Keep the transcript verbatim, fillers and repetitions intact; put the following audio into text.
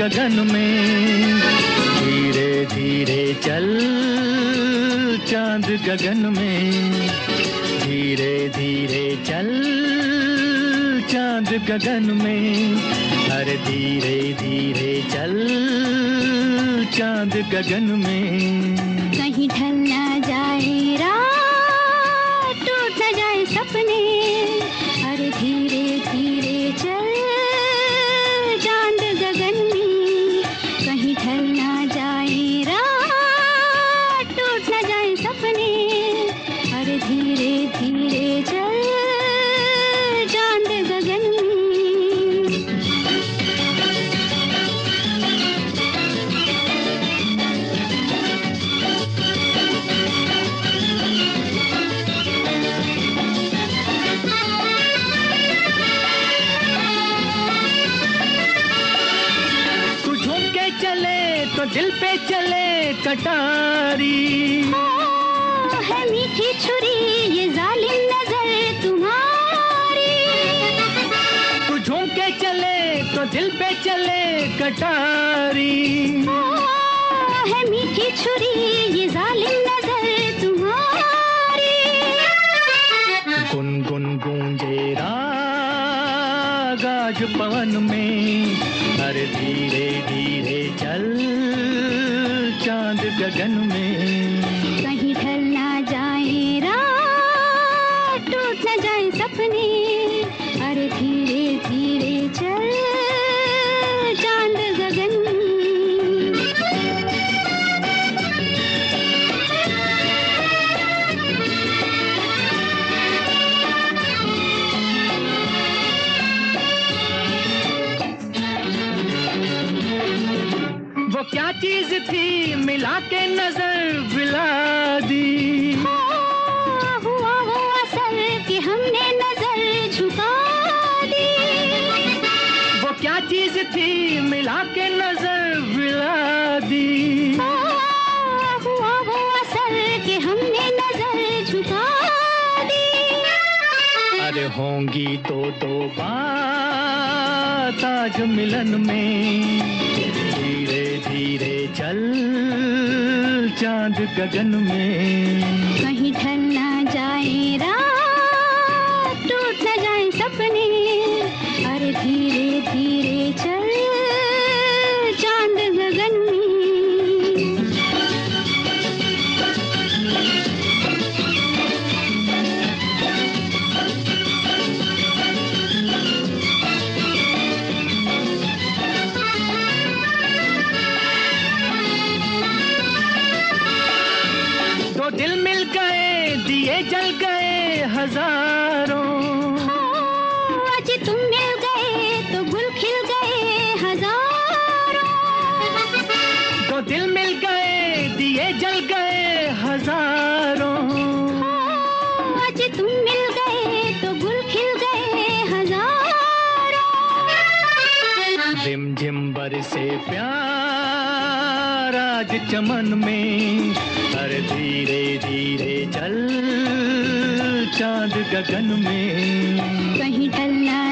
गगन में, धीरे धीरे चल चांद गगन में, धीरे धीरे चल चांद गगन में, अरे धीरे धीरे चल चांद गगन में। कहीं ढल ना जाए रात, टूट ना जाए सपने, अरे धीरे धीरे चल चांद गगन में, कहीं ढल ना जाए रात, टूट ना जाए सपने, अरे धीरे धीरे चल चांद गगन में। तो दिल पे चले कटारी, है मीठी छुरी ये जालिम नजर तुम्हारी, तू झूम के चले तो दिल पे चले कटारी, है मीठी छुरी ये जालिम नजर तुम्हारी। गुन गुन गूंजे राग आज पवन में, अरे धीरे धीरे चल चांद गगन में, कहीं ढल ना जाए रात, टूट ना जाए सपने, अरे धीरे धीरे चल चांद गगन में। वो क्या चीज थी मिला के नजर विला दी, हुआ वो असर कि हमने नजर झुका दी, वो क्या चीज थी मिला के नजर विला दी, हुआ वो असर कि हमने नजर झुका दी। अरे होंगी तो दो बात आज मिलन में, धीरे धीरे चल चांद गगन में, कहीं ढल ना जाए रात, टूट ना जाए सपने, अरे धीरे धीरे चल चांद गगन में। तो दिल मिल गए दिए जल गए हजारों, आज तुम मिल गए तो गुल खिल गए हजारों, तो दिल मिल गए दिए जल गए हजारों, आज तुम मिल गए तो गुल खिल गए हजारों। रिम झिम बरसे प्यार आज चमन में, अरे धीरे धीरे चल चांद गगन में, कहीं ढल ना